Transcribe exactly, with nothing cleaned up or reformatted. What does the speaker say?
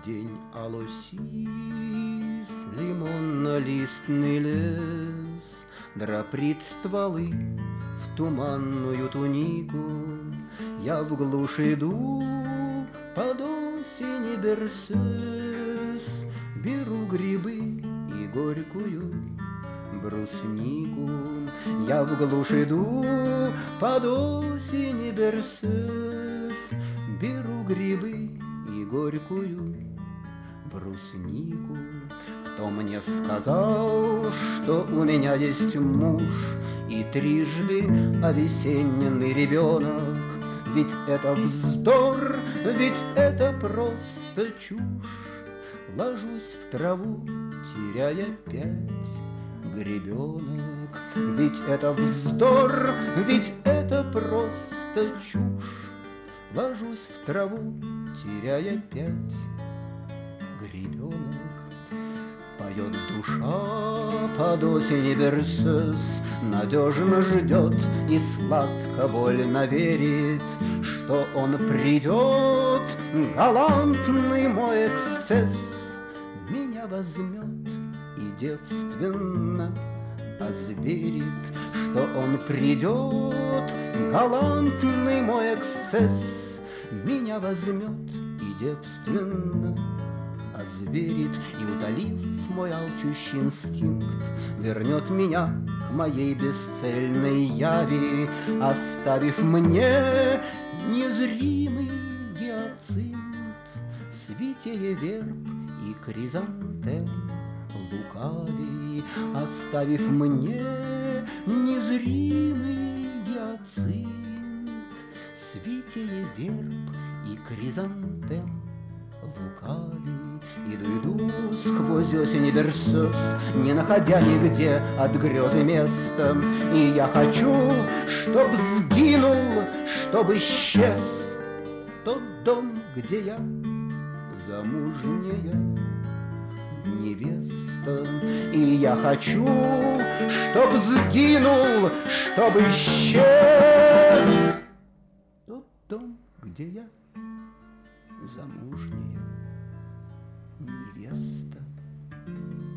День алосис, лимонно-листный лес Дроприт стволы в туманную тунику. Я в глушь иду под осени берсес, беру грибы и горькую бруснику. Я в глушь иду под осени берсес, беру грибы и горькую бруснику. Кто мне сказал, что у меня есть муж и трижды овесененный ребенок? Ведь это вздор, ведь это просто чушь. Ложусь в траву, теряя пять гребенок. Ведь это вздор, ведь это просто чушь. Ложусь в траву, теряя пять гребенок. Поет душа под осени берсес, надежно ждет и сладко больно верит, что он придет, галантный мой эксцесс меня возьмет и девственно озверит, что он придет, галантный мой эксцесс меня возьмет и девственно озверит, и, утолив мой алчущий инстинкт, вернет меня к моей бесцельной яви, оставив мне незримый гиацинт, свитее верб и кризантем лукавей, оставив мне незримый гиацинт, свитее верб и кризантем лукавей. Иду, иду сквозь осень и берсес, не находя нигде от грезы места. И я хочу, чтоб сгинул, чтоб исчез тот дом, где я замужняя невеста. И я хочу, чтоб сгинул, чтоб исчез тот дом, где я замужняя невеста.